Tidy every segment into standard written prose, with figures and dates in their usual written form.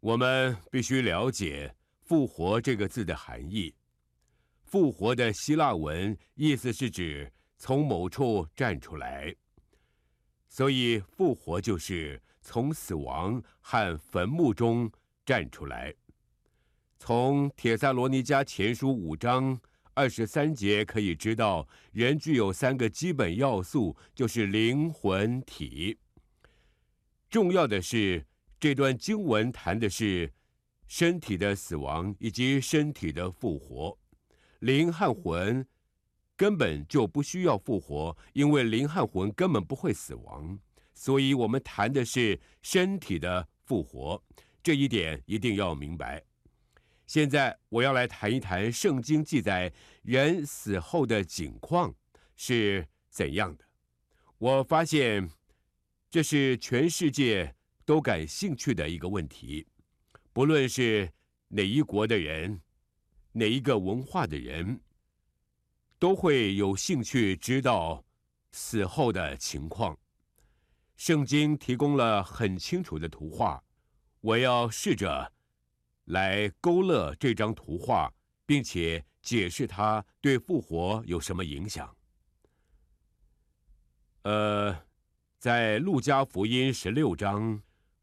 我们必须了解复活这个字的含义。复活的希腊文意思是指从某处站出来，所以复活就是从死亡和坟墓中站出来。从帖撒罗尼迦前书5章23节可以知道，人具有3个基本要素，就是灵魂体。重要的是，这段经文谈的是身体的死亡以及身体的复活。灵和魂根本就不需要复活，因为灵和魂根本不会死亡，所以我们谈的是身体的复活，这一点一定要明白。现在我要来谈一谈圣经记载人死后的景况是怎样的。我发现这是全世界都感兴趣的一个问题，不论是哪一国的人，哪一个文化的人，都会有兴趣知道死后的情况。圣经提供了很清楚的图画，我要试着来勾勒这张图画，并且解释它对复活有什么影响。在路加福音16章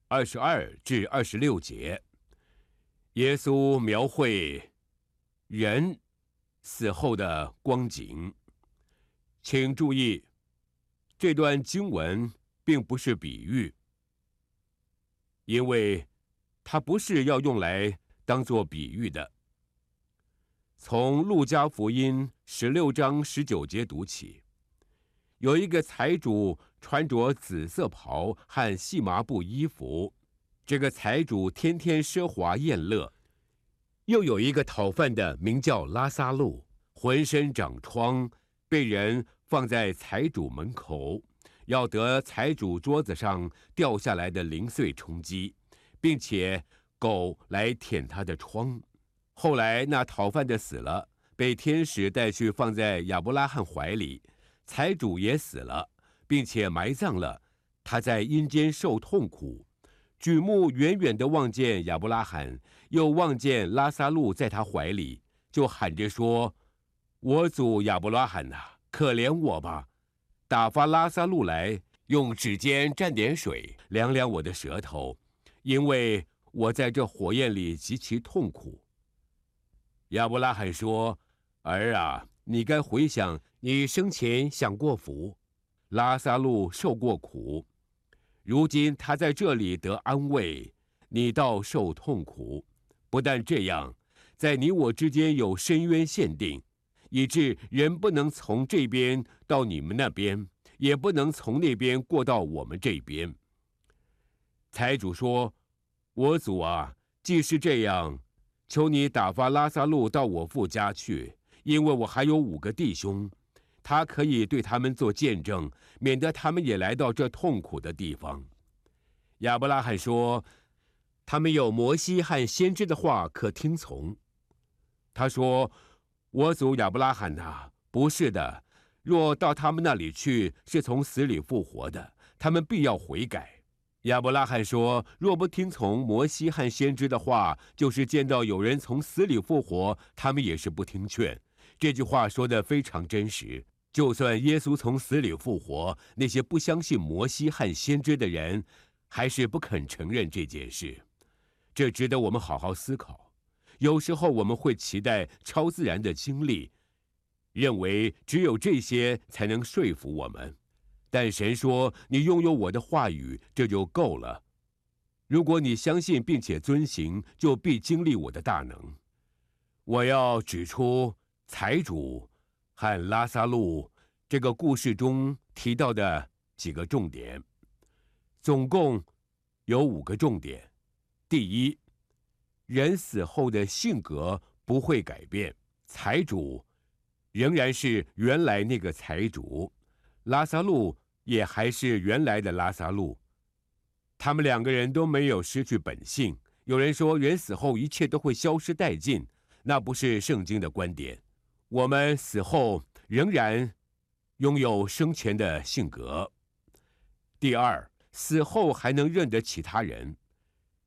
22至26节，耶稣描绘人死后的光景。请注意，这段经文并不是比喻，因为它不是要用来当作比喻的。从路加福音16章19节读起，有一个财主穿着紫色袍和细麻布衣服，这个财主天天奢华宴乐。又有一个讨饭的，名叫拉撒路，浑身长疮，被人放在财主门口，要得财主桌子上掉下来的零碎充饥，并且狗来舔他的疮。后来那讨饭的死了，被天使带去放在亚伯拉罕怀里。财主也死了，并且埋葬了，他在阴间受痛苦。举目远远地望见亚伯拉罕，又望见拉撒路在他怀里，就喊着说：我祖亚伯拉罕啊，可怜我吧，打发拉撒路来，用指尖蘸点水，凉凉我的舌头，因为我在这火焰里极其痛苦。亚伯拉罕说：儿啊，你该回想你生前享过福，拉撒路受过苦，如今他在这里得安慰，你倒受痛苦。不但这样，在你我之间有深渊限定，以致人不能从这边到你们那边，也不能从那边过到我们这边。财主说：我主啊，既是这样，求你打发拉撒路到我父家去，因为我还有5个弟兄，他可以对他们做见证，免得他们也来到这痛苦的地方。亚伯拉罕说：他们有摩西和先知的话可听从。他说：我祖亚伯拉罕啊，不是的，若到他们那里去，是从死里复活的，他们必要悔改。亚伯拉罕说：若不听从摩西和先知的话，就是见到有人从死里复活，他们也是不听劝。这句话说得非常真实。就算耶稣从死里复活，那些不相信摩西和先知的人还是不肯承认这件事。这值得我们好好思考。有时候我们会期待超自然的经历，认为只有这些才能说服我们。但神说：你拥有我的话语，这就够了。如果你相信并且遵行，就必经历我的大能。我要指出财主和拉撒路这个故事中提到的几个重点，总共有5个重点。第一，人死后的性格不会改变，财主仍然是原来那个财主，拉撒路也还是原来的拉撒路，他们2个人都没有失去本性。有人说人死后一切都会消失殆尽，那不是圣经的观点。我们死后仍然拥有生前的性格。第二，死后还能认得其他人。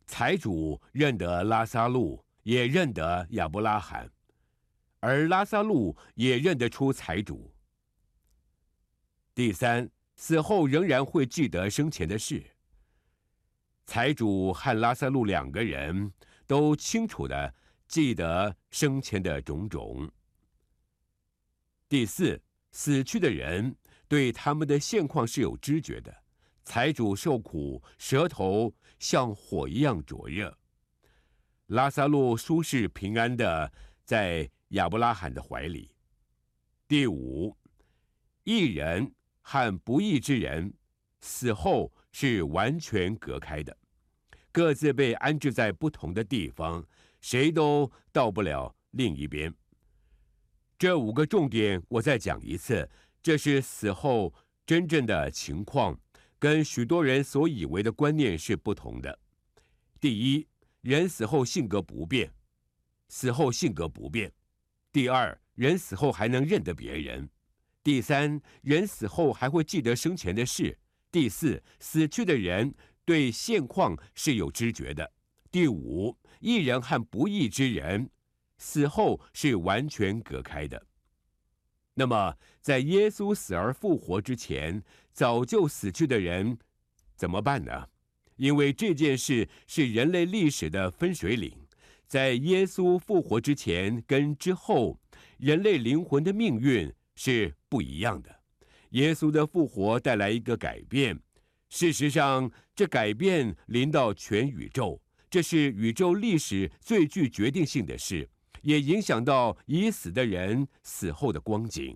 财主认得拉撒路，也认得亚伯拉罕，而拉撒路也认得出财主。第三，死后仍然会记得生前的事。财主和拉撒路两个人都清楚地记得生前的种种。第四，死去的人对他们的现况是有知觉的。财主受苦，舌头像火一样灼热；拉撒路舒适平安的在亚伯拉罕的怀里。第五，义人和不义之人死后是完全隔开的，各自被安置在不同的地方，谁都到不了另一边。这5个重点我再讲一次，这是死后真正的情况，跟许多人所以为的观念是不同的。第一，人死后性格不变，死后性格不变。第二，人死后还能认得别人。第三，人死后还会记得生前的事。第四，死去的人对现况是有知觉的。第五，义人和不义之人死后是完全隔开的。那么，在耶稣死而复活之前，早就死去的人怎么办呢？因为这件事是人类历史的分水岭，在耶稣复活之前跟之后，人类灵魂的命运是不一样的。耶稣的复活带来一个改变，事实上，这改变临到全宇宙，这是宇宙历史最具决定性的事，也影响到已死的人死后的光景。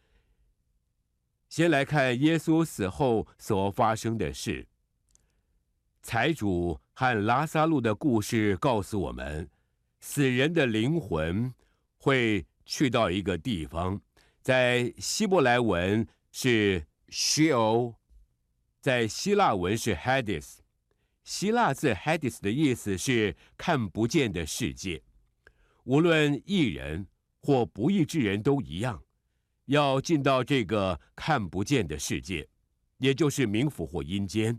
先来看耶稣死后所发生的事。财主和拉撒路的故事告诉我们，死人的灵魂会去到一个地方，在希伯来文是 Sheol， 在希腊文是 Hades。 希腊字 Hades 的意思是看不见的世界。无论义人或不义之人都一样，要进到这个看不见的世界，也就是冥府或阴间。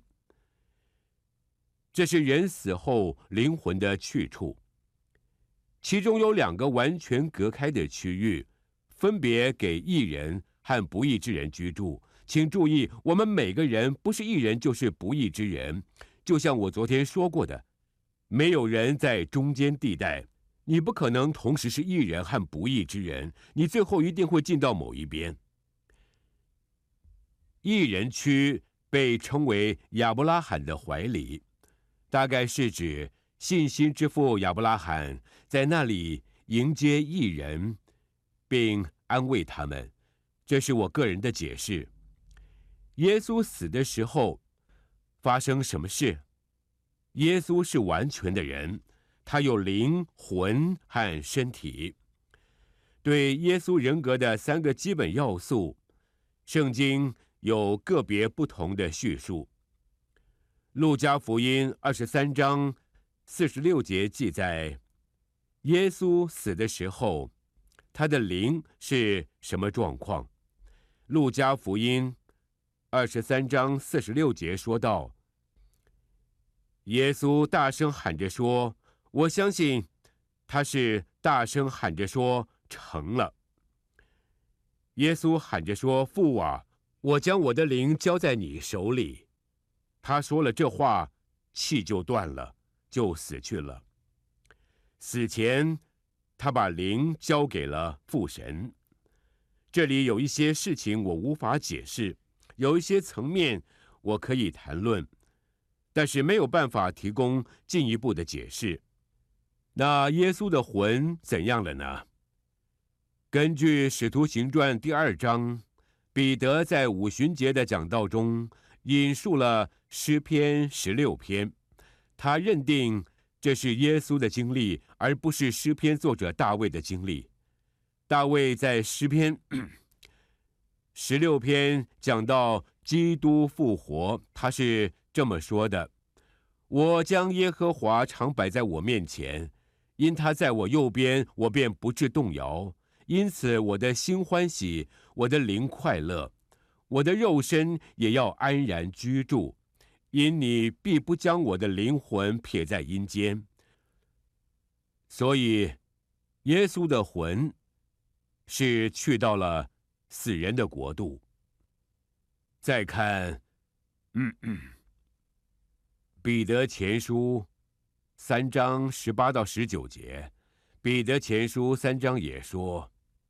这是人死后灵魂的去处，其中有2个完全隔开的区域，分别给义人和不义之人居住。请注意，我们每个人不是义人就是不义之人，就像我昨天说过的，没有人在中间地带，你不可能同时是义人和不义之人，你最后一定会进到某一边。义人区被称为亚伯拉罕的怀里，大概是指信心之父亚伯拉罕在那里迎接义人，并安慰他们。这是我个人的解释。耶稣死的时候发生什么事？耶稣是完全的人，他有灵魂和身体。对耶稣人格的3个基本要素，圣经有个别不同的叙述。路加福音23章46节记载，耶稣死的时候，他的灵是什么状况？路加福音23章46节说道，耶稣大声喊着说，我相信他是大声喊着说成了。耶稣喊着说，父啊，我将我的灵交在你手里。他说了这话，气就断了，就死去了。死前他把灵交给了父神。这里有一些事情我无法解释，有一些层面我可以谈论，但是没有办法提供进一步的解释。那耶稣的魂怎样了呢？根据《使徒行传》第2章，彼得在五旬节的讲道中引述了诗篇16篇，他认定这是耶稣的经历，而不是诗篇作者大卫的经历。大卫在诗篇16篇讲到基督复活，他是这么说的：我将耶和华常摆在我面前，因他在我右边，我便不致动摇。因此我的心欢喜，我的灵快乐，我的肉身也要安然居住， 因你必不将我的灵魂撇在阴间。所以，耶稣的魂是去到了死人的国度。再看，彼得前书3章18到19节，彼得前书3章也说，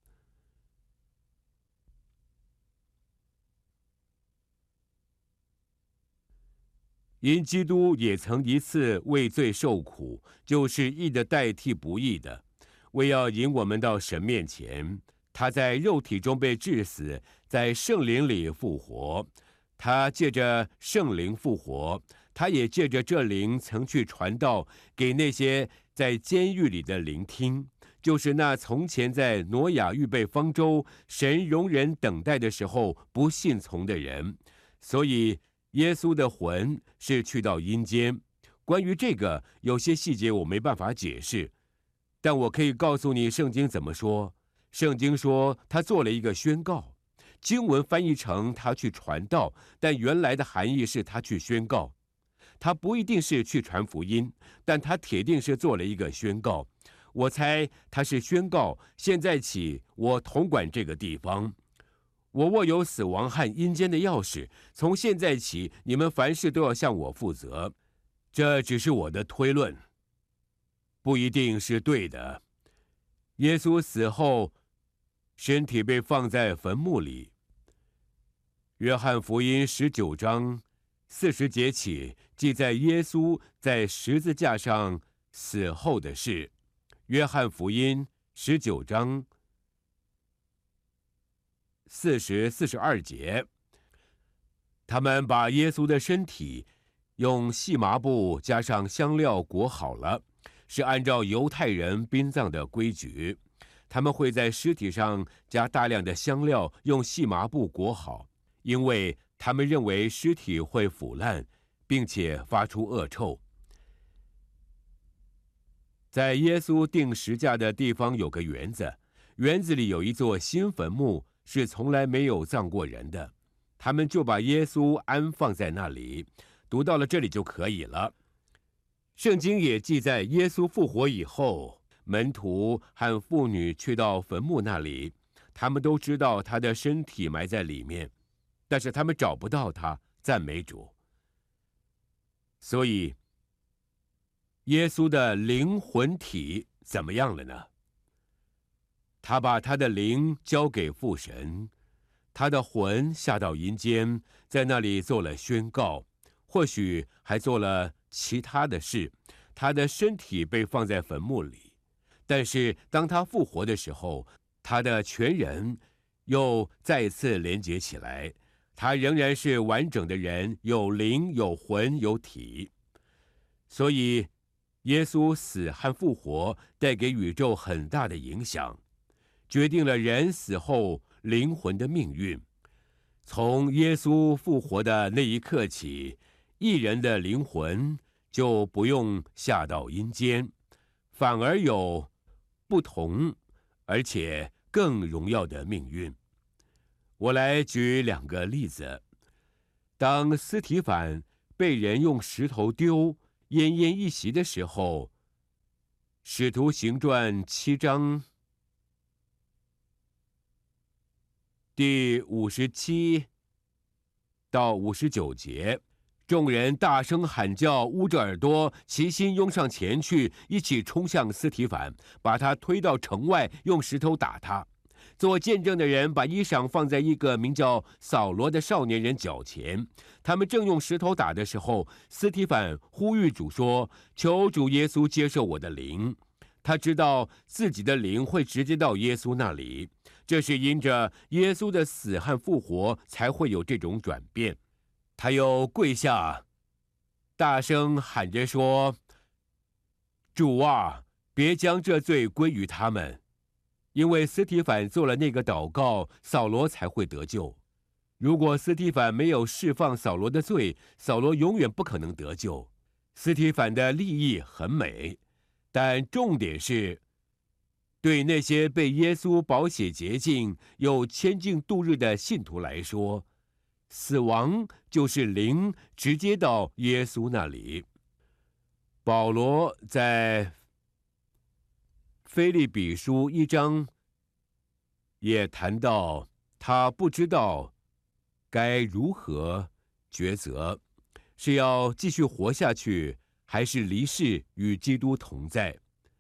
因基督也曾一次为罪受苦，就是义的代替不义的，为要引我们到神面前。他在肉体中被治死，在圣灵里复活。他借着圣灵复活，他也借着这灵曾去传道给那些在监狱里的聆听，就是那从前在挪亚预备方舟，神容人等待的时候不信从的人。所以耶稣的魂是去到阴间。关于这个，有些细节我没办法解释，但我可以告诉你圣经怎么说。圣经说他做了一个宣告，经文翻译成他去传道，但原来的含义是他去宣告。他不一定是去传福音，但他铁定是做了一个宣告。我猜他是宣告，现在起我统管这个地方，我握有死亡和阴间的钥匙，从现在起你们凡事都要向我负责。这只是我的推论，不一定是对的。耶稣死后，身体被放在坟墓里。约翰福音19章40节起记载耶稣在十字架上死后的事。约翰福音19章40、42节，他们把耶稣的身体用细麻布加上香料裹好了，是按照犹太人殡葬的规矩。他们会在尸体上加大量的香料，用细麻布裹好，因为他们认为尸体会腐烂，并且发出恶臭。在耶稣钉十架的地方有个园子，园子里有一座新坟墓，是从来没有葬过人的。他们就把耶稣安放在那里。读到了这里就可以了。圣经也记载，耶稣复活以后，门徒和妇女去到坟墓那里，他们都知道他的身体埋在里面，但是他们找不到他。赞美主！所以，耶稣的灵魂体怎么样了呢？他把他的灵交给父神，他的魂下到阴间，在那里做了宣告，或许还做了其他的事。他的身体被放在坟墓里，但是当他复活的时候，他的全人又再次连结起来，他仍然是完整的人，有灵、有魂、有体。所以耶稣死和复活带给宇宙很大的影响，决定了人死后灵魂的命运。从耶稣复活的那一刻起，义人的灵魂就不用下到阴间，反而有不同而且更荣耀的命运。我来举2个例子。当司提反被人用石头丢，奄奄一息的时候，《使徒行传》7章第57到59节，众人大声喊叫，捂着耳朵，齐心拥上前去，一起冲向司提反，把他推到城外，用石头打他。做见证的人把衣裳放在一个名叫扫罗的少年人脚前，他们正用石头打的时候，司提反呼吁主说：“求主耶稣接受我的灵。”他知道自己的灵会直接到耶稣那里，这是因着耶稣的死和复活才会有这种转变。他又跪下，大声喊着说：“主啊，别将这罪归于他们。”因为司提反做了那个祷告，扫罗才会得救。如果司提反没有释放扫罗的罪，扫罗永远不可能得救。司提反的立意很美，但重点是，对那些被耶稣宝血洁净又牵进度日的信徒来说， 死亡就是灵直接到耶稣那里。保罗在腓立比书1章也谈到，他不知道该如何抉择，是要继续活下去，还是离世与基督同在。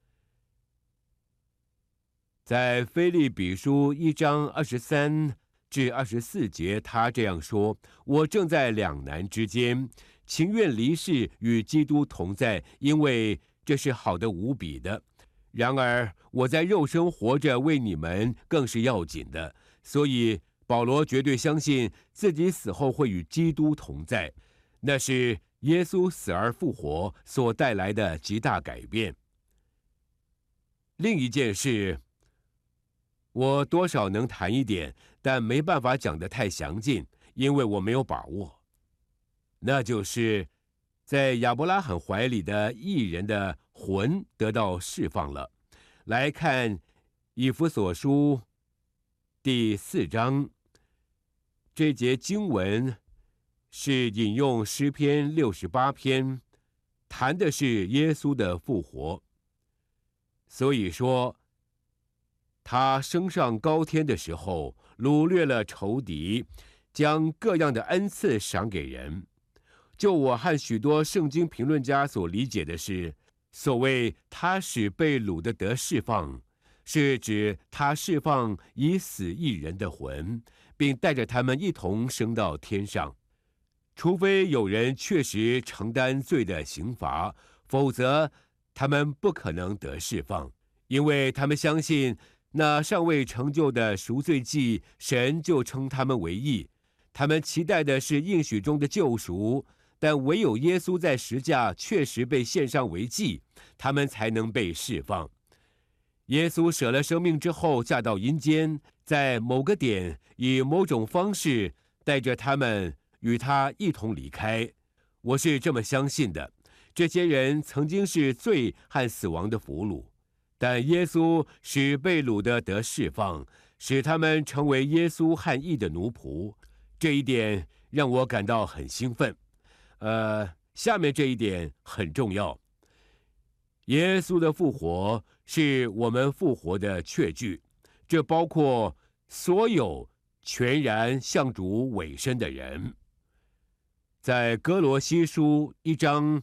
在腓立比书1章23至24节，他这样说：我正在两难之间，情愿离世与基督同在，因为这是好的无比的。然而我在肉身活着，为你们更是要紧的。所以保罗绝对相信自己死后会与基督同在，那是耶稣死而复活所带来的极大改变。另一件事，我多少能谈一点，但没办法讲得太详尽，因为我没有把握。那就是在亚伯拉罕怀里的义人的魂得到释放了。来看以弗所书第4章，这节经文是引用诗篇68篇，谈的是耶稣的复活。所以说，他升上高天的时候，掳掠了仇敌，将各样的恩赐赏给人。就我和许多圣经评论家所理解的是，所谓他使被掳的得释放，是指他释放已死义人的魂，并带着他们一同升到天上。除非有人确实承担罪的刑罚，否则他们不可能得释放，因为他们相信那尚未成就的赎罪祭，神就称他们为义。他们期待的是应许中的救赎，但唯有耶稣在十架确实被献上为祭，他们才能被释放。耶稣舍了生命之后，下到阴间，在某个点以某种方式带着他们与他一同离开。我是这么相信的。这些人曾经是罪和死亡的俘虏，但耶稣使被掳的得释放，使他们成为耶稣和义的奴仆。这一点让我感到很兴奋。下面这一点很重要。耶稣的复活是我们复活的确据，这包括所有全然向主委身的人。在哥罗西书1章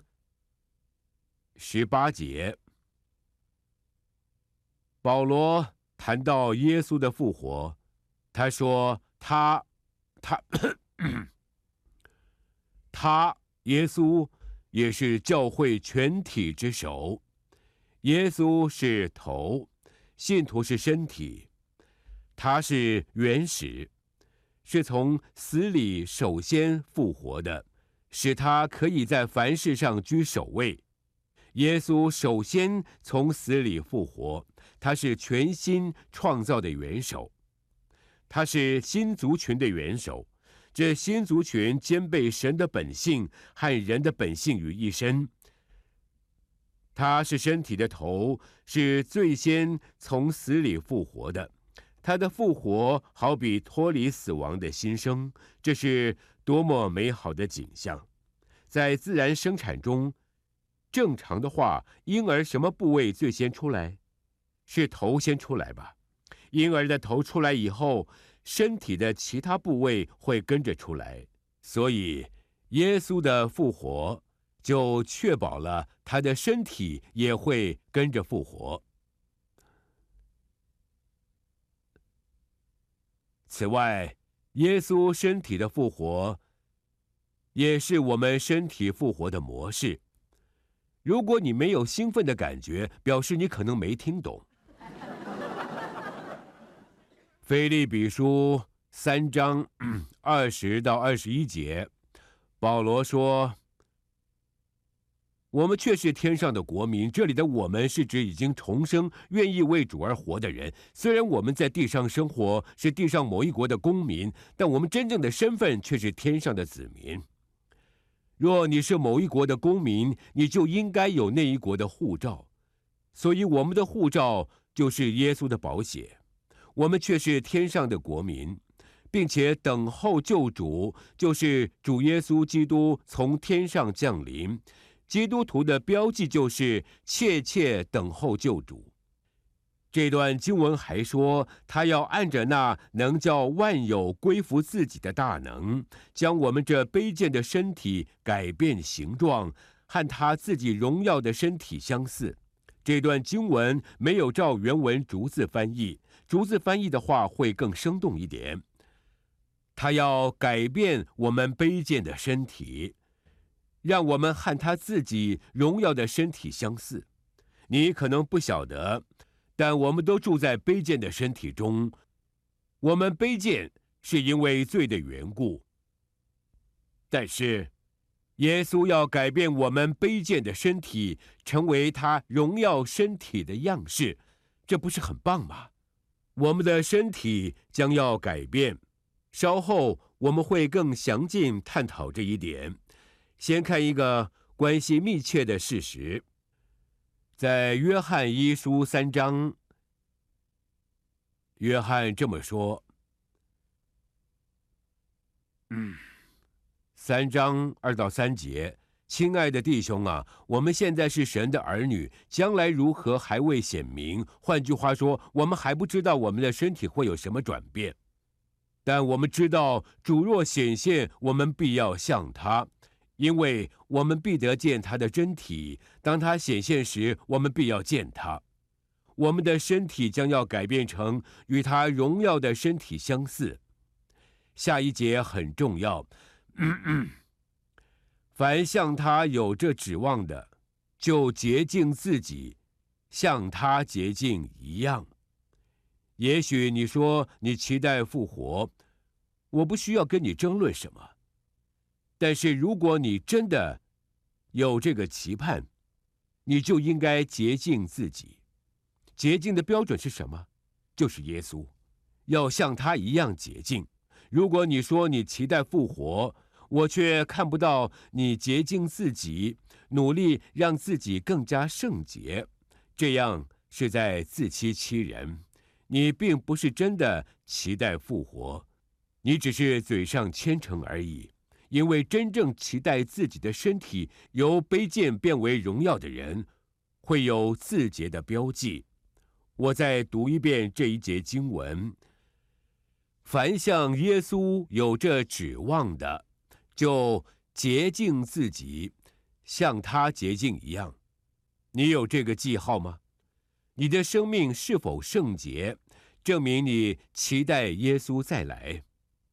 18节，保罗谈到耶稣的复活，他说他耶稣也是教会全体之首。耶稣是头，信徒是身体。他是原始，是从死里首先复活的，使他可以在凡事上居首位。耶稣首先从死里复活，他是全新创造的元首，他是新族群的元首。这新族群兼备神的本性和人的本性于一身。他是身体的头，是最先从死里复活的。他的复活好比脱离死亡的新生，这是多么美好的景象！在自然生产中，正常的话，婴儿什么部位最先出来？是头先出来吧？婴儿的头出来以后，身体的其他部位会跟着出来。所以，耶稣的复活就确保了他的身体也会跟着复活。此外，耶稣身体的复活也是我们身体复活的模式。如果你没有兴奋的感觉，表示你可能没听懂。腓立比书3章20到21节，保罗说：我们却是天上的国民。这里的我们是指已经重生、愿意为主而活的人。虽然我们在地上生活，是地上某一国的公民，但我们真正的身份却是天上的子民。若你是某一国的公民，你就应该有那一国的护照。所以我们的护照就是耶稣的宝血。我们却是天上的国民， 并且等候救主，就是主耶稣基督从天上降临。基督徒的标记就是切切等候救主。这段经文还说，他要按着那能叫万有归服自己的大能，将我们这卑贱的身体改变形状，和他自己荣耀的身体相似。这段经文没有照原文逐字翻译，逐字翻译的话会更生动一点。他要改变我们卑贱的身体，让我们和他自己荣耀的身体相似。你可能不晓得，但我们都住在卑贱的身体中。我们卑贱是因为罪的缘故，但是耶稣要改变我们卑贱的身体，成为他荣耀身体的样式，这不是很棒吗？我们的身体将要改变，稍后我们会更详尽探讨这一点。先看一个关系密切的事实，在约翰一书3章，约翰这么说，3章2到3节，亲爱的弟兄啊，我们现在是神的儿女，将来如何还未显明。换句话说，我们还不知道我们的身体会有什么转变，但我们知道主若显现，我们必要像他，因为我们必得见他的真体。当他显现时，我们必要见他。我们的身体将要改变成与他荣耀的身体相似。下一节很重要，凡向他有这指望的，就洁净自己，像他洁净一样。也许你说你期待复活，我不需要跟你争论什么。但是如果你真的有这个期盼，你就应该洁净自己。洁净的标准是什么？就是耶稣，要像他一样洁净。如果你说你期待复活，我却看不到你洁净自己，努力让自己更加圣洁，这样是在自欺欺人。你并不是真的期待复活，你只是嘴上虔诚而已。因为真正期待自己的身体由卑贱变为荣耀的人，会有自洁的标记。我再读一遍这一节经文：凡向耶稣有这指望的，就洁净自己，像他洁净一样。你有这个记号吗？你的生命是否圣洁，证明你期待耶稣再来。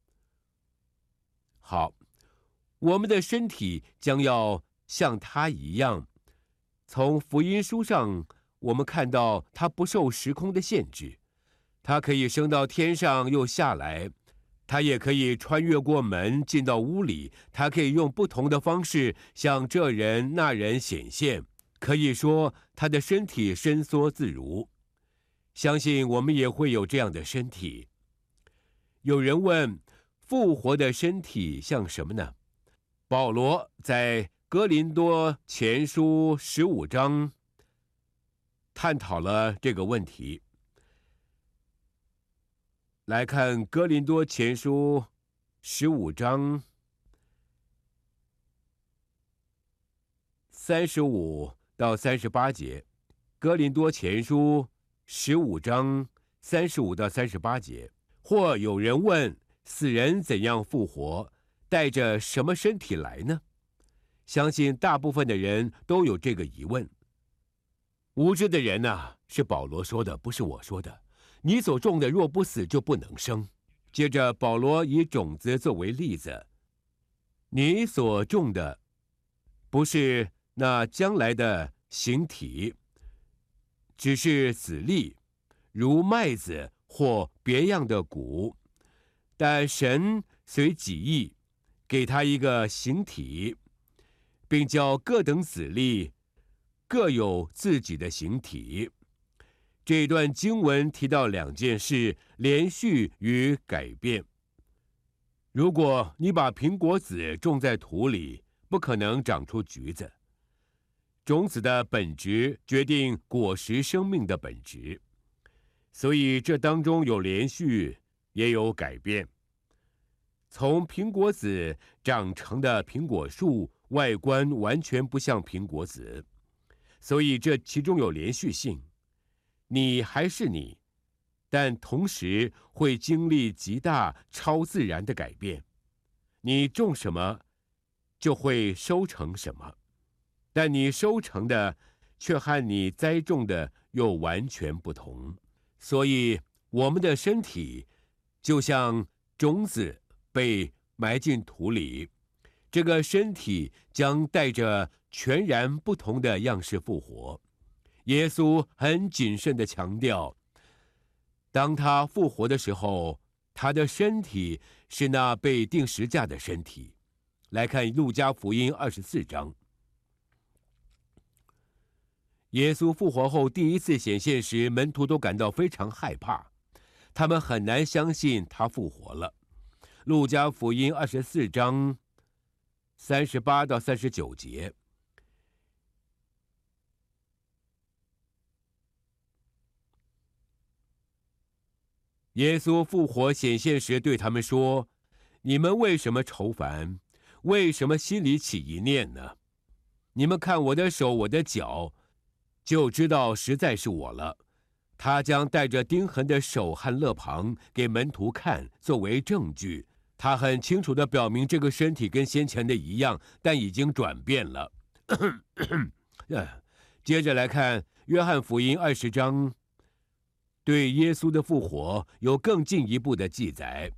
好，我们的身体将要像他一样。从福音书上我们看到他不受时空的限制，他可以升到天上又下来，他也可以穿越过门进到屋里，他可以用不同的方式向这人那人显现。可以说他的身体伸缩自如，相信我们也会有这样的身体。有人问，复活的身体像什么呢？保罗在哥林多前书15章探讨了这个问题。来看哥林多前书15章35到38节，哥林多前书15章35到38节。或有人问，死人怎样复活？带着什么身体来呢？相信大部分的人都有这个疑问。无知的人啊，是保罗说的，不是我说的。你所种的若不死，就不能生。接着保罗以种子作为例子，你所种的不是那将来的形体，只是子粒，如麦子或别样的谷，但神随己意给他一个形体，并叫各等子粒各有自己的形体。这段经文提到两件事：连续与改变。如果你把苹果籽种在土里，不可能长出橘子。种子的本质决定果实生命的本质，所以这当中有连续，也有改变。 从苹果籽长成的苹果树外观完全不像苹果籽，所以这其中有连续性。你还是你，但同时会经历极大超自然的改变。你种什么，就会收成什么，但你收成的却和你栽种的又完全不同。所以我们的身体就像种子被埋进土里，这个身体将带着全然不同的样式复活。耶稣很谨慎地强调，当他复活的时候，他的身体是那被钉十架的身体。来看路加福音24章。耶稣复活后第一次显现时，门徒都感到非常害怕，他们很难相信他复活了。路加福音24章38到39节。耶稣复活显现时对他们说：“你们为什么愁烦？为什么心里起疑念呢？你们看我的手，我的脚，就知道实在是我了。”他将带着钉痕的手和肋旁给门徒看，作为证据。他很清楚地表明，这个身体跟先前的一样，但已经转变了。接着来看约翰福音20章，对耶稣的复活有更进一步的记载。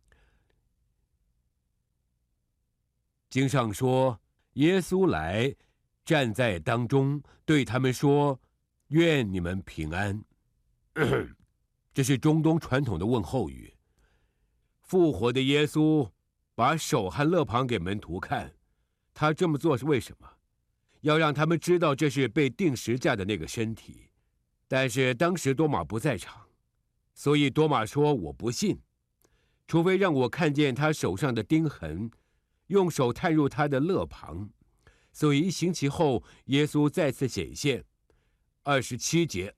经上说，耶稣来，站在当中，对他们说：“愿你们平安。”这是中东传统的问候语。复活的耶稣把手和肋旁给门徒看，他这么做是为什么？要让他们知道这是被钉十架的那个身体。但是当时多马不在场，所以多马说：“我不信，除非让我看见他手上的钉痕，用手探入他的肋旁。”所以1星期后，耶稣再次显现。27节，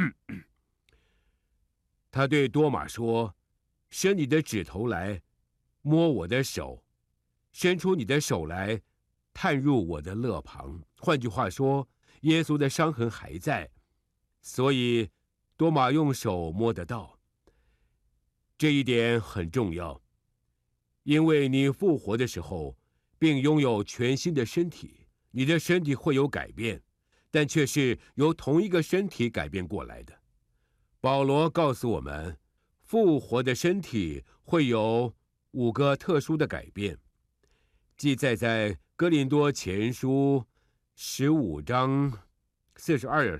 他对多马说：“伸你的指头来，摸我的手；伸出你的手来，探入我的肋旁。”换句话说，耶稣的伤痕还在，所以多马用手摸得到。这一点很重要，因为你复活的时候，并拥有全新的身体，你的身体会有改变，但却是由同一个身体改变过来的。保罗告诉我们，复活的身体会有5个特殊的改变，记载在哥林多前书15章42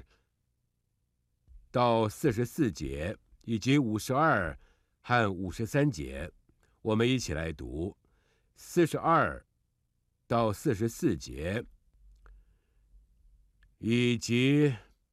到44节，以及52和53节。我们一起来读42到44节，以及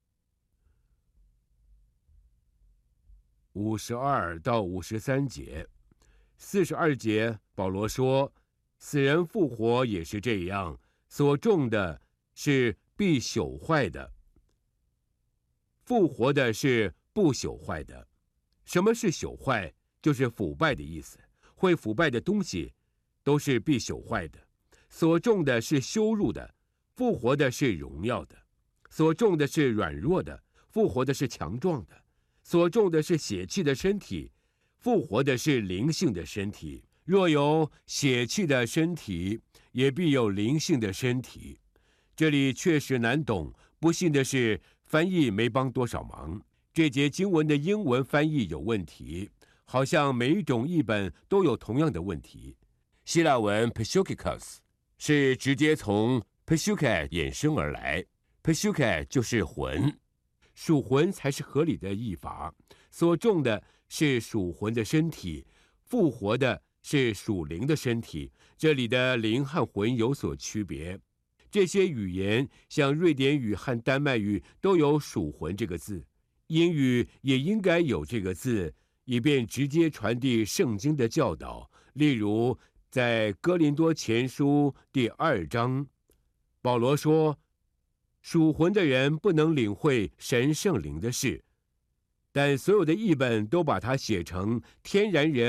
52到53节。42节，保罗说：“死人复活也是这样，所种的是必朽坏的，复活的是不朽坏的。”什么是朽坏？就是腐败的意思。会腐败的东西都是必朽坏的。所种的是羞辱的，复活的是荣耀的；所种的是软弱的，复活的是强壮的；所种的是血气的身体，复活的是灵性的身体。若有血气的身体，也必有灵性的身体。这里确实难懂，不幸的是翻译没帮多少忙。这节经文的英文翻译有问题，好像每一种译本都有同样的问题。希腊文 psychikos 是直接从 psyche 衍生而来， psyche 就是魂，属魂才是合理的译法。所种的是属魂的身体，复活的是属灵的身体。这里的灵和魂有所区别。这些语言像瑞典语和丹麦语都有属魂这个字，英语也应该有这个字，以便直接传递圣经的教导。例如在哥林多前书第2章，保罗说，属魂的人不能领会神圣灵的事，但所有的译本都把它写成天然人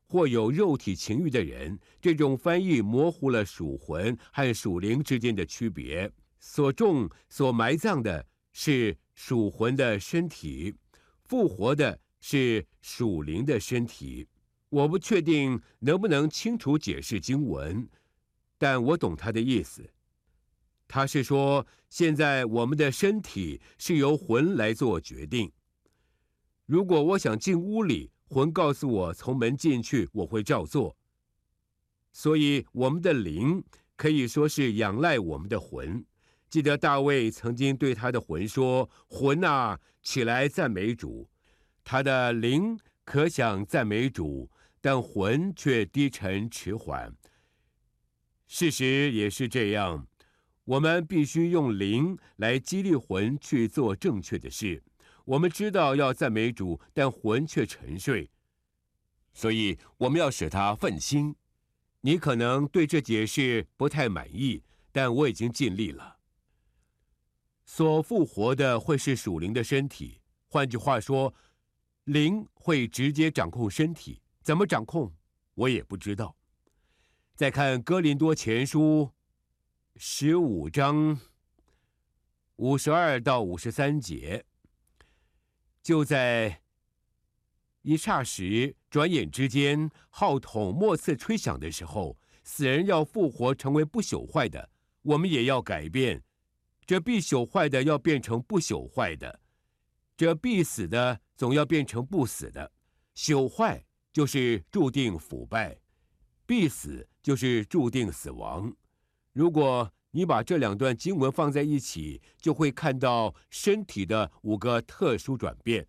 或有肉体情欲的人，这种翻译模糊了属魂和属灵之间的区别。所种、所埋葬的是属魂的身体，复活的是属灵的身体。我不确定能不能清楚解释经文，但我懂他的意思。他是说，现在我们的身体是由魂来做决定。如果我想进屋里，魂告诉我从门进去，我会照做。所以我们的灵可以说是仰赖我们的魂。记得大卫曾经对他的魂说：“魂啊，起来赞美主。”他的灵可想赞美主，但魂却低沉迟缓。事实也是这样，我们必须用灵来激励魂去做正确的事。我们知道要赞美主，但魂却沉睡，所以我们要使它奋心。你可能对这解释不太满意，但我已经尽力了。所复活的会是属灵的身体，换句话说，灵会直接掌控身体，怎么掌控，我也不知道。再看哥林多前书15章52到53节，就在一霎时，转眼之间，号筒末次吹响的时候，死人要复活成为不朽坏的，我们也要改变。这必朽坏的要变成不朽坏的，这必死的总要变成不死的。朽坏就是注定腐败，必死就是注定死亡。如果你把这两段经文放在一起，就会看到身体的5个特殊转变。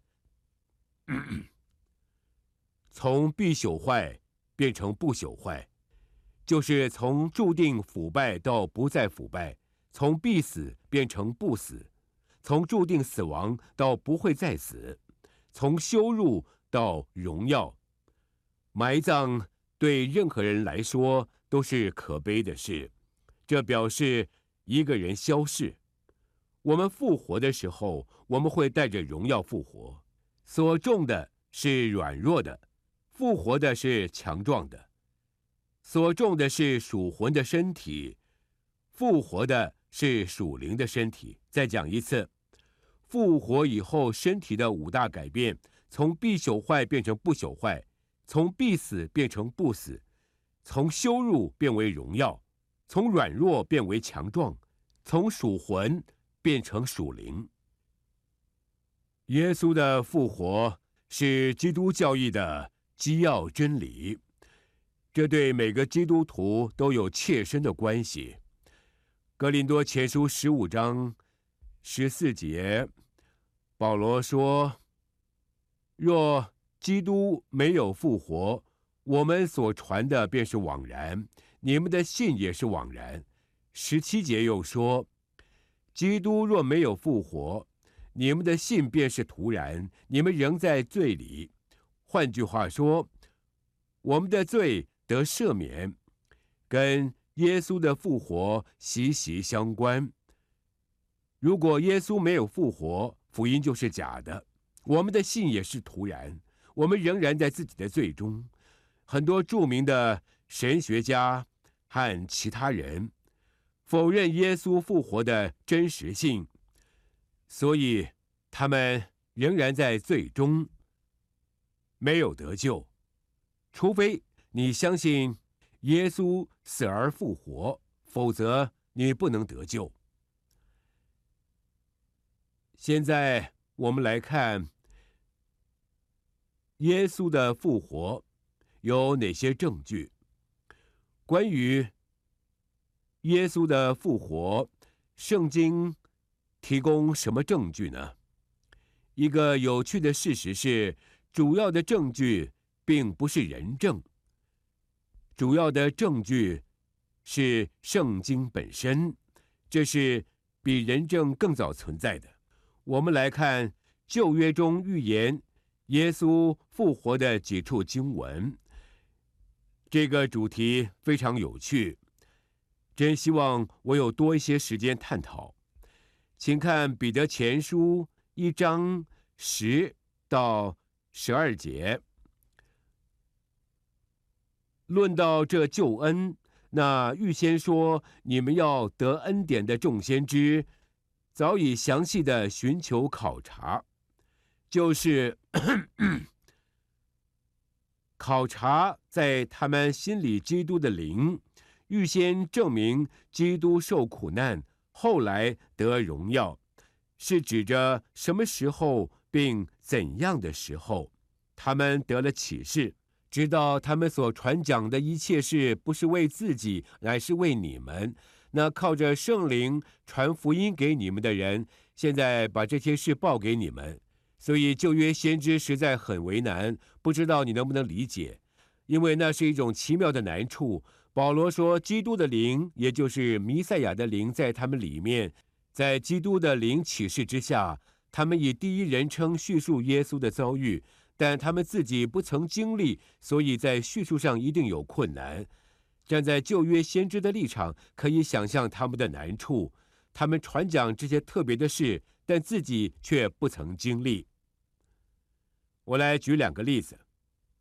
从必朽坏变成不朽坏，就是从注定腐败到不再腐败；从必死变成不死，从注定死亡到不会再死，从羞辱到荣耀。埋葬对任何人来说都是可悲的事，这表示一个人消逝。我们复活的时候，我们会带着荣耀复活。所种的是软弱的，复活的是强壮的。所种的是属魂的身体，复活的是属灵的身体。再讲一次，复活以后身体的5大改变，从必朽坏变成不朽坏，从必死变成不死，从羞辱变为荣耀，从软弱变为强壮，从属魂变成属灵。耶稣的复活是基督教义的基要真理，这对每个基督徒都有切身的关系。哥林多前书15章14节，保罗说：“若基督没有复活，我们所传的便是枉然，你们的信也是枉然。”17节又说：“基督若没有复活，你们的信便是徒然，你们仍在罪里。”换句话说，我们的罪得赦免，跟耶稣的复活息息相关。如果耶稣没有复活，福音就是假的，我们的信也是徒然，我们仍然在自己的罪中。很多著名的神学家和其他人否认耶稣复活的真实性，所以他们仍然在罪中，没有得救。除非你相信耶稣死而复活，否则你不能得救。现在我们来看耶稣的复活有哪些证据。关于耶稣的复活，圣经提供什么证据呢？一个有趣的事实是，主要的证据并不是人证，主要的证据是圣经本身，这是比人证更早存在的。我们来看旧约中预言耶稣复活的几处经文，这个主题非常有趣，真希望我有多一些时间探讨。请看彼得前书1章10到12节。 论到这救恩，那预先说你们要得恩典的众先知，早已详细的寻求考察，就是考察在他们心里基督的灵，预先证明基督受苦难，后来得荣耀，是指着什么时候并怎样的时候，他们得了启示，知道他们所传讲的一切事不是为自己，乃是为你们。那靠着圣灵传福音给你们的人，现在把这些事报给你们。所以旧约先知实在很为难，不知道你能不能理解，因为那是一种奇妙的难处。保罗说，基督的灵，也就是弥赛亚的灵，在他们里面，在基督的灵启示之下，他们以第一人称叙述耶稣的遭遇，但他们自己不曾经历，所以在叙述上一定有困难。站在旧约先知的立场，可以想象他们的难处。他们传讲这些特别的事，但自己却不曾经历。我来举2个例子。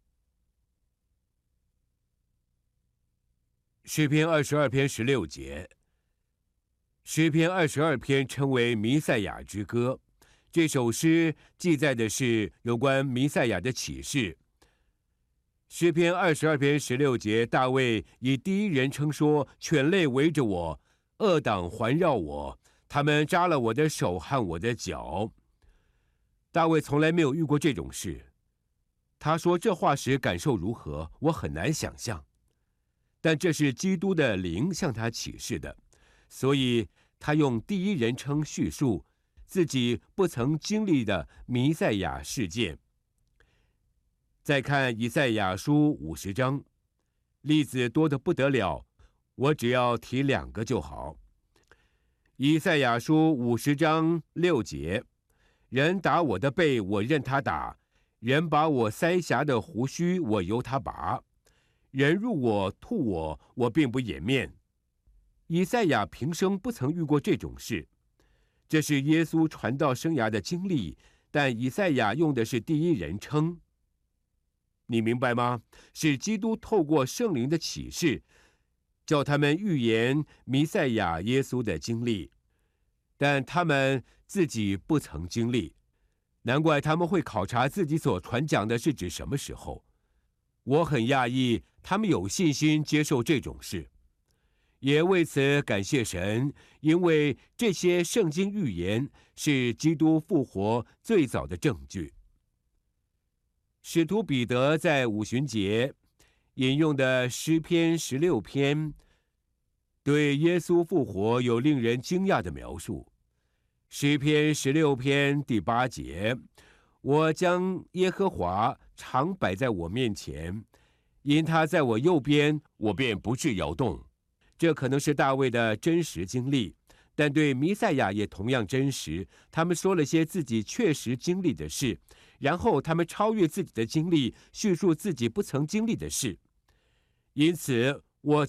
诗篇22篇16节，诗篇22篇称为弥赛亚之歌。这首诗记载的是有关弥赛亚的启示。诗篇22篇16节，大卫以第一人称说：犬类围着我，恶党环绕我，他们扎了我的手和我的脚。大卫从来没有遇过这种事。他说这话时感受如何，我很难想象。但这是基督的灵向他启示的，所以他用第一人称叙述自己不曾经历的弥赛亚事件。再看以赛亚书50章，例子多得不得了，我只要提2个就好。以赛亚书50章6节，人打我的背，我任他打；人把我腮颊的胡须，我由他拔；人入我吐我，我并不掩面。以赛亚平生不曾遇过这种事，这是耶稣传道生涯的经历，但以赛亚用的是第一人称。你明白吗？是基督透过圣灵的启示，叫他们预言弥赛亚耶稣的经历，但他们自己不曾经历。难怪他们会考察自己所传讲的是指什么时候。我很讶异，他们有信心接受这种事，也为此感谢神，因为这些圣经预言是基督复活最早的证据。使徒彼得在五旬节引用的诗篇16篇，对耶稣复活有令人惊讶的描述。诗篇16篇第8节，我将耶和华常摆在我面前，因他在我右边，我便不致摇动。这可能是大卫的真实经历，但对弥赛亚也同样真实。他们说了些自己确实经历的事，然后他们超越自己的经历，叙述自己不曾经历的事。因此，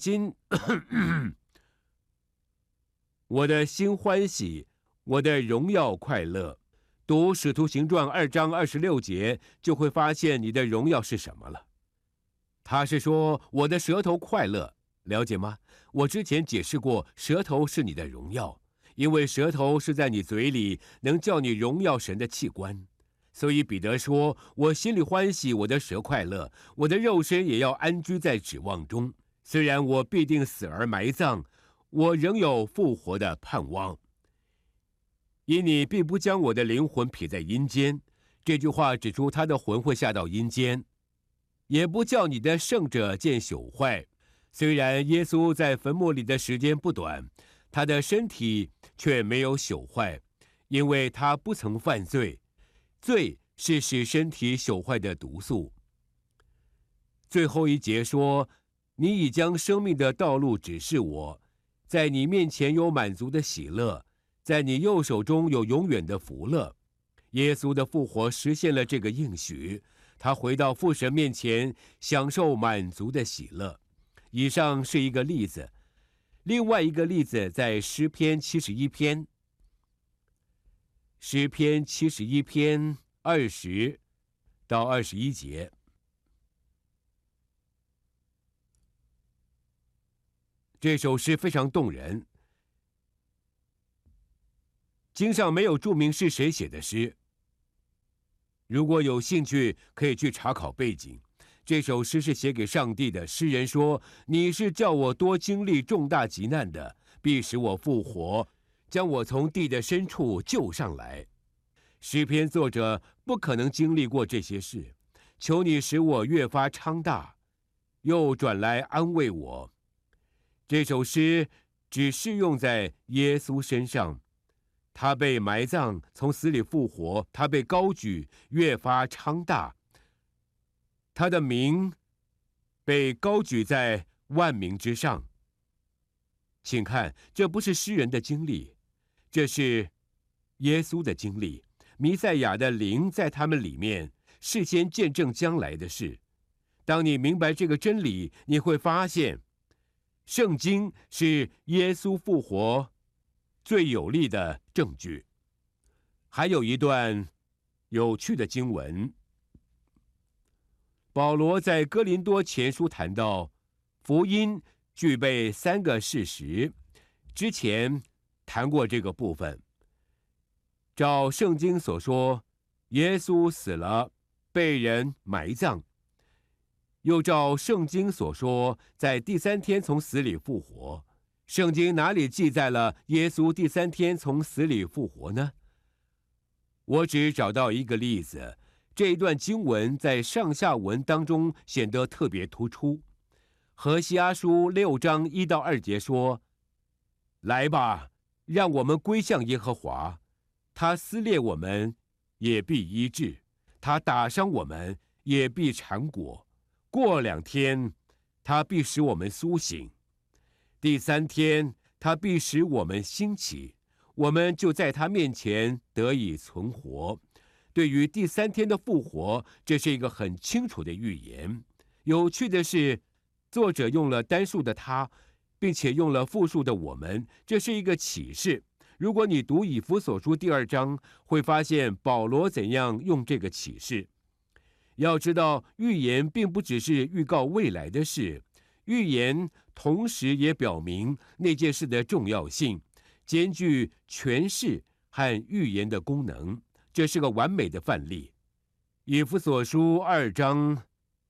我的心欢喜，我的荣耀快乐。读《使徒行传》2章26节，就会发现你的荣耀是什么了。他是说我的舌头快乐，了解吗？我之前解释过，舌头是你的荣耀，因为舌头是在你嘴里能叫你荣耀神的器官。所以彼得说，我心里欢喜，我的舌快乐，我的肉身也要安居在指望中。虽然我必定死而埋葬，我仍有复活的盼望。因你必不将我的灵魂撇在阴间，这句话指出他的魂会下到阴间，也不叫你的圣者见朽坏。虽然耶稣在坟墓里的时间不短，他的身体却没有朽坏，因为他不曾犯罪。罪是使身体朽坏的毒素。最后一节说，你已将生命的道路指示我，在你面前有满足的喜乐，在你右手中有永远的福乐。耶稣的复活实现了这个应许，他回到父神面前，享受满足的喜乐。以上是一个例子，另外一个例子在诗篇71篇，诗篇71篇20到21节。 这首诗非常动人，经上没有注明是谁写的诗。如果有兴趣，可以去查考背景。这首诗是写给上帝的，诗人说：“你是叫我多经历重大急难的，必使我复活，将我从地的深处救上来。”诗篇作者不可能经历过这些事，求你使我越发昌大，又转来安慰我。这首诗只适用在耶稣身上，他被埋葬，从死里复活，他被高举，越发昌大，他的名被高举在万民之上。请看，这不是诗人的经历，这是耶稣的经历。弥赛亚的灵在他们里面，事先见证将来的事。当你明白这个真理，你会发现，圣经是耶稣复活最有力的证据。还有一段有趣的经文，保罗在哥林多前书谈到，福音具备3个事实，之前谈过这个部分。照圣经所说，耶稣死了，被人埋葬；又照圣经所说，在第3天从死里复活。圣经哪里记载了耶稣第3天从死里复活呢？我只找到一个例子，这一段经文在上下文当中显得特别突出。何西阿书6章1到2节说：“来吧，让我们归向耶和华。他撕裂我们，也必医治；他打伤我们，也必缠裹。过2天，他必使我们苏醒；第3天，他必使我们兴起。我们就在他面前得以存活。”对于第3天的复活，这是一个很清楚的预言。有趣的是，作者用了单数的他，并且用了复数的我们，这是一个启示。如果你读以弗所书第2章，会发现保罗怎样用这个启示。要知道，预言并不只是预告未来的事，预言同时也表明那件事的重要性，兼具诠释和预言的功能。这是个完美的范例。以弗所书2章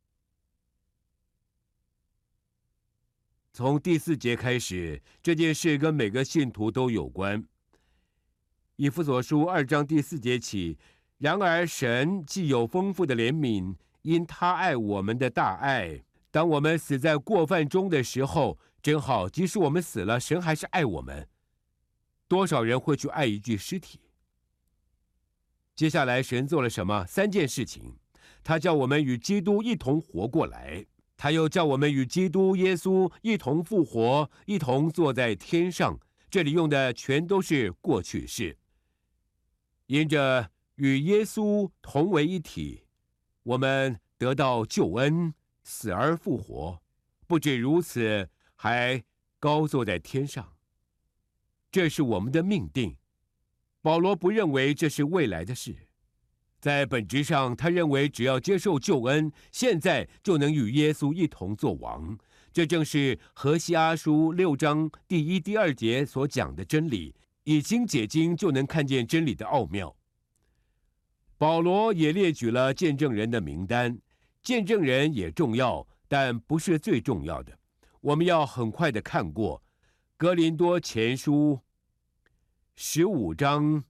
从第4节开始，这件事跟每个信徒都有关。以弗所书2章第4节起，然而神既有丰富的怜悯，因他爱我们的大爱，当我们死在过犯中的时候，真好，即使我们死了，神还是爱我们。多少人会去爱一具尸体？接下来神做了什么？3件事情。他叫我们与基督一同活过来，他又叫我们与基督耶稣一同复活，一同坐在天上。这里用的全都是过去式。因着与耶稣同为一体，我们得到救恩，死而复活。不止如此，还高坐在天上。这是我们的命定。保罗不认为这是未来的事，在本质上，他认为只要接受救恩，现在就能与耶稣一同作王。这正是何西阿书6章第1、第2节所讲的真理。已经解经，就能看见真理的奥妙。保罗也列举了见证人的名单，见证人也重要，但不是最重要的。我们要很快的看过哥林多前书15章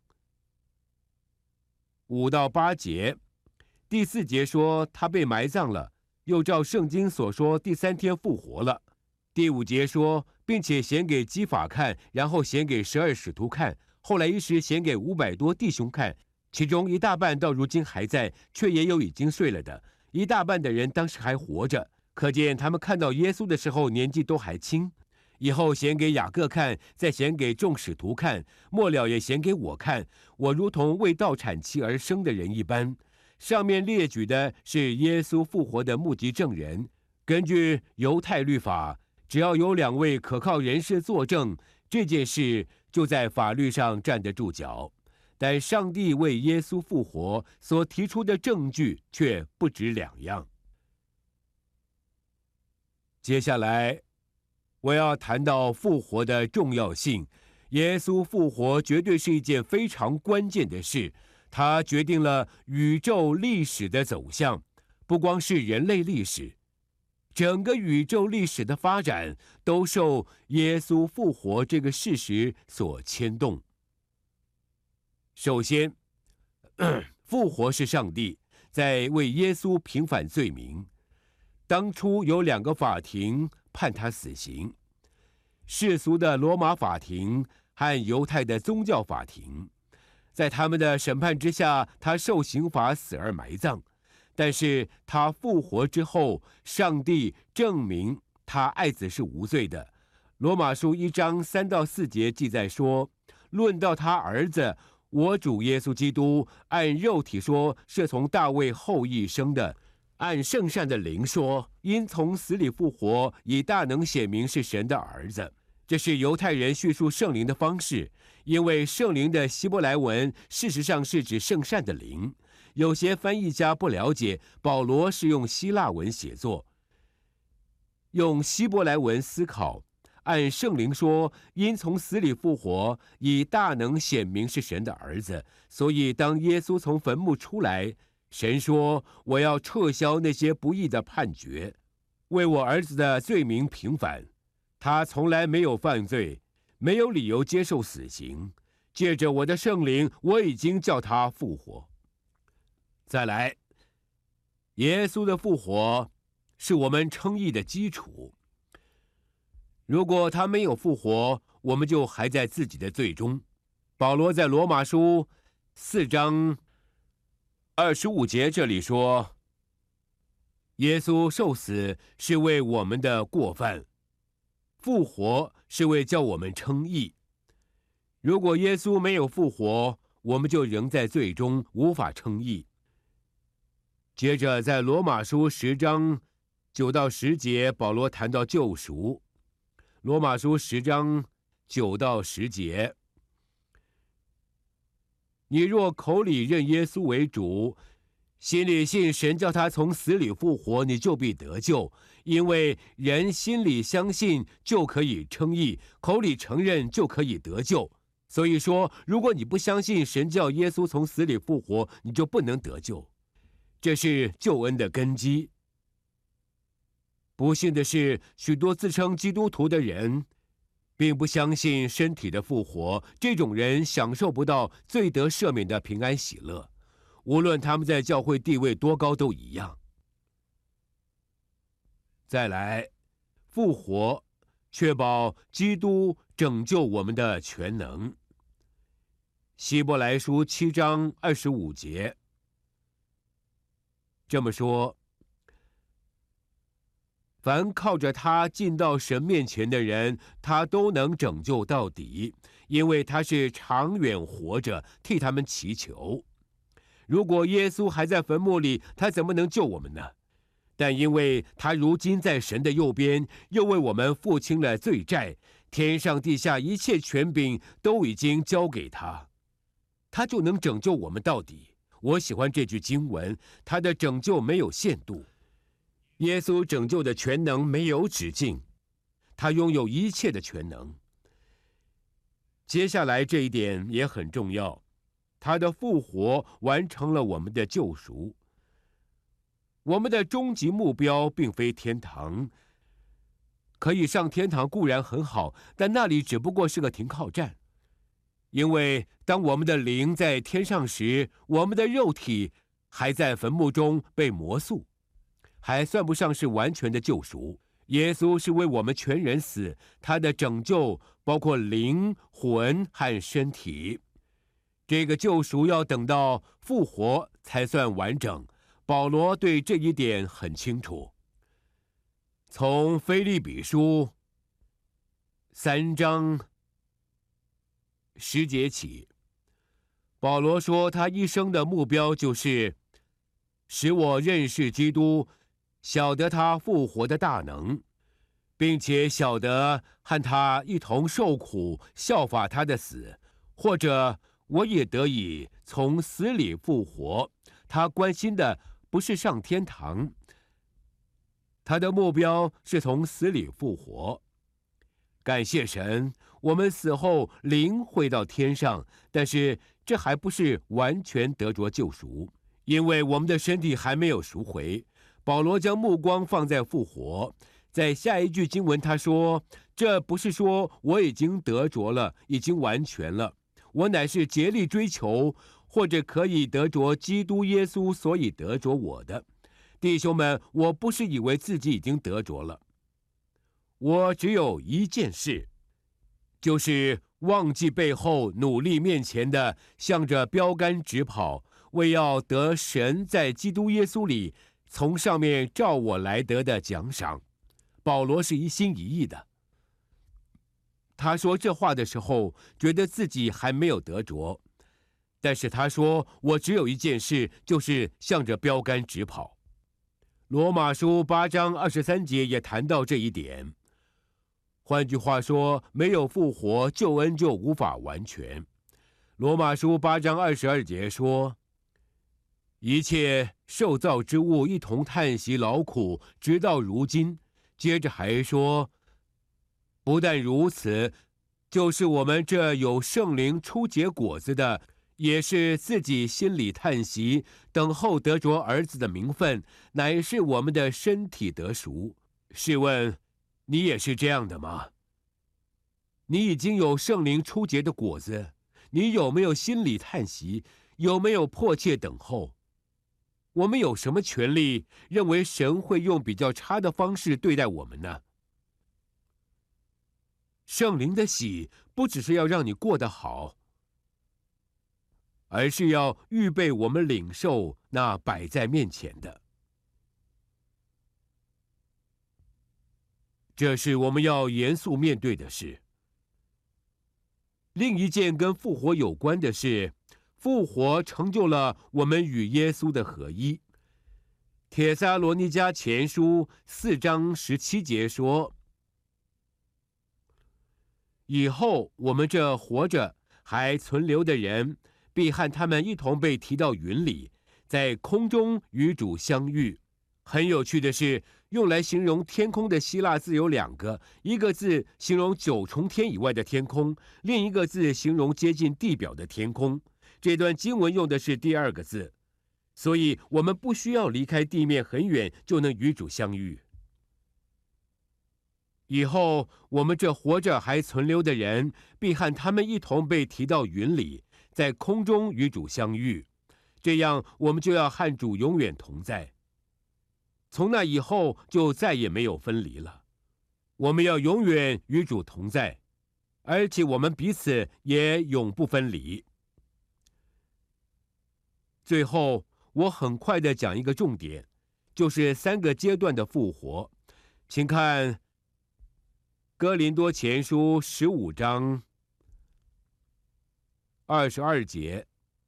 5到8节，第4节说他被埋葬了，又照圣经所说第3天复活了。第5节说，并且显给基法看，然后显给12使徒看，后来一时显给500多弟兄看，其中一大半到如今还在，却也有已经睡了的，一大半的人当时还活着，可见他们看到耶稣的时候年纪都还轻。以后显给雅各看，再显给众使徒看，末了也显给我看，我如同为道产期而生的人一般。上面列举的是耶稣复活的目击证人。根据犹太律法，只要有2位可靠人士作证，这件事就在法律上站得住脚。但上帝为耶稣复活所提出的证据却不止2样。接下来我要谈到复活的重要性。耶稣复活绝对是一件非常关键的事，它决定了宇宙历史的走向，不光是人类历史，整个宇宙历史的发展都受耶稣复活这个事实所牵动。首先，复活是上帝在为耶稣平反罪名。当初有2个法庭判他死刑，世俗的罗马法庭和犹太的宗教法庭。在他们的审判之下，他受刑罚，死而埋葬。但是他复活之后，上帝证明他爱子是无罪的。罗马书1章3到4节记载说，论到他儿子，我主耶稣基督，按肉体说是从大卫后裔生的，按圣善的灵说，因从死里复活，以大能显明是神的儿子。这是犹太人叙述圣灵的方式，因为圣灵的希伯来文事实上是指圣善的灵。有些翻译家不了解，保罗是用希腊文写作，用希伯来文思考，按圣灵说，因从死里复活，以大能显明是神的儿子。所以当耶稣从坟墓出来，神说，我要撤销那些不义的判决，为我儿子的罪名平反。他从来没有犯罪，没有理由接受死刑。借着我的圣灵，我已经叫他复活。再来，耶稣的复活是我们称义的基础。如果他没有复活，我们就还在自己的罪中。保罗在罗马书4章25节这里说，耶稣受死是为我们的过犯，复活是为叫我们称义。如果耶稣没有复活，我们就仍在罪中，无法称义。接着在罗马书10章9到10节，保罗谈到救赎。罗马书10章9到10节，你若口里认耶稣为主，心里信神叫他从死里复活，你就必得救。因为人心里相信就可以称义，口里承认就可以得救。所以说，如果你不相信神叫耶稣从死里复活，你就不能得救。这是救恩的根基。不幸的是，许多自称基督徒的人并不相信身体的复活，这种人享受不到罪得赦免的平安喜乐，无论他们在教会地位多高都一样。再来，复活确保基督拯救我们的全能。希伯来书7章25节这么说，凡靠着他进到神面前的人，他都能拯救到底，因为他是长远活着，替他们祈求。如果耶稣还在坟墓里，他怎么能救我们呢？但因为他如今在神的右边，又为我们付清了罪债，天上地下一切权柄都已经交给他，他就能拯救我们到底。我喜欢这句经文，他的拯救没有限度。耶稣拯救的全能没有止境，他拥有一切的全能。接下来这一点也很重要，他的复活完成了我们的救赎。我们的终极目标并非天堂，可以上天堂固然很好，但那里只不过是个停靠站。因为当我们的灵在天上时，我们的肉体还在坟墓中被磨塑，还算不上是完全的救赎。耶稣是为我们全人死，他的拯救包括灵、魂和身体。这个救赎要等到复活才算完整。保罗对这一点很清楚。从腓立比书3章10节起，保罗说他一生的目标就是使我认识基督，晓得他复活的大能，并且晓得和他一同受苦，效法他的死，或者我也得以从死里复活。他关心的不是上天堂，他的目标是从死里复活。 感谢神，我们死后灵会到天上，但是这还不是完全得着救赎，因为我们的身体还没有赎回。保罗将目光放在复活，在下一句经文他说：“这不是说我已经得着了，已经完全了，我乃是竭力追求，或者可以得着基督耶稣，所以得着我的。弟兄们，我不是以为自己已经得着了。我只有一件事，就是忘记背后，努力面前的，向着标杆直跑，为要得神在基督耶稣里从上面照我来得的奖赏。”保罗是一心一意的。他说这话的时候，觉得自己还没有得着，但是他说：“我只有一件事，就是向着标杆直跑。”罗马书8章23节也谈到这一点。换句话说，没有复活，救恩就无法完全。罗马书8章22节说：“一切受造之物一同叹息劳苦，直到如今。”接着还说：“不但如此，就是我们这有圣灵初结果子的，也是自己心里叹息，等候得着儿子的名分，乃是我们的身体得赎。试问，你也是这样的吗？你已经有圣灵初结的果子，你有没有心里叹息？有没有迫切等候？我们有什么权利认为神会用比较差的方式对待我们呢？圣灵的喜不只是要让你过得好，而是要预备我们领受那摆在面前的。这是我们要严肃面对的事。另一件跟复活有关的是，复活成就了我们与耶稣的合一。帖撒罗尼迦前书4章17节说：“以后我们这活着还存留的人，必和他们一同被提到云里，在空中与主相遇。”很有趣的是，用来形容天空的希腊字有2个，一个字形容9重天以外的天空，另一个字形容接近地表的天空。这段经文用的是第2个字，所以我们不需要离开地面很远就能与主相遇。以后我们这活着还存留的人，必和他们一同被提到云里，在空中与主相遇。这样，我们就要和主永远同在。从那以后，就再也没有分离了。我们要永远与主同在，而且我们彼此也永不分离。最后，我很快的讲一个重点，就是3个阶段的复活。请看哥林多前书15章22节。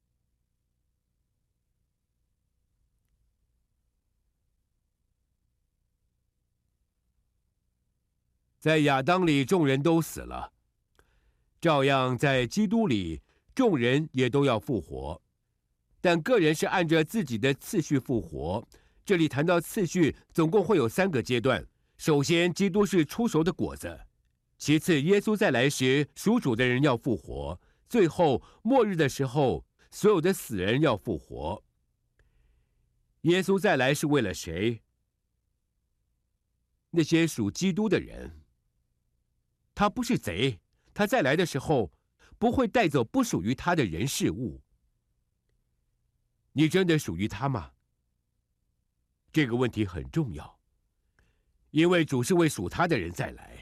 在亚当里众人都死了，照样在基督里众人也都要复活，但个人是按着自己的次序复活。这里谈到次序，总共会有3个阶段。首先，基督是初熟的果子；其次，耶稣再来时，属主的人要复活；最后，末日的时候，所有的死人要复活。耶稣再来是为了谁？那些属基督的人。他不是贼，他再来的时候不会带走不属于他的人事物。你真的属于他吗？这个问题很重要，因为主是为属他的人再来。